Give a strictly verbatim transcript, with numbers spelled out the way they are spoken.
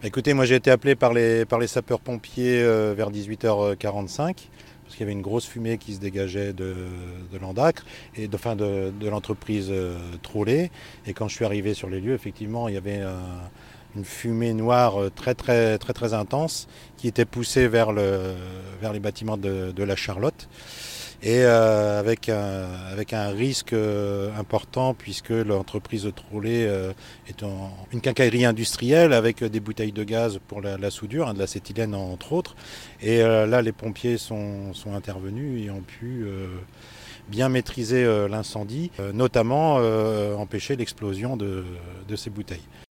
Écoutez, moi j'ai été appelé par les, par les sapeurs-pompiers euh, vers dix-huit heures quarante-cinq, parce qu'il y avait une grosse fumée qui se dégageait de, de l'Andacre, et de, enfin de, de l'entreprise euh, Trolley. Et quand je suis arrivé sur les lieux, effectivement, il y avait euh, une fumée noire euh, très très très très intense qui était poussée vers, le, vers les bâtiments de, de la Charlotte. Et euh, avec, un, avec un risque euh, important puisque l'entreprise Trolley euh, est en, une quincaillerie industrielle avec des bouteilles de gaz pour la, la soudure, hein, de l'acétylène entre autres. Et euh, là, les pompiers sont, sont intervenus et ont pu euh, bien maîtriser euh, l'incendie, euh, notamment euh, empêcher l'explosion de, de ces bouteilles.